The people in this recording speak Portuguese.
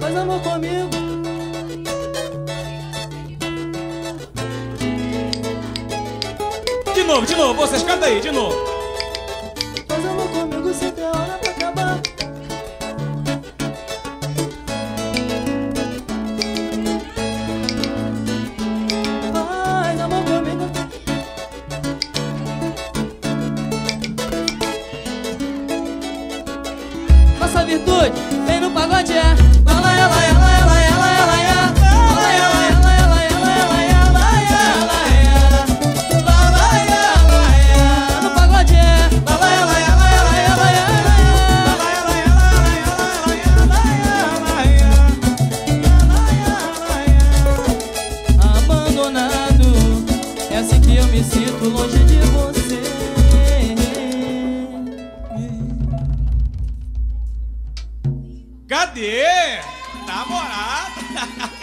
faz amor comigo. De novo, vocês cantam aí, de novo. Faz amor comigo sem ter hora pra acabar. Faz amor comigo. Nossa virtude vem no pagode, é. Ela, ela, ela, ela, ela, ela, ela. Eu me sinto longe de você. Cadê? Namorado?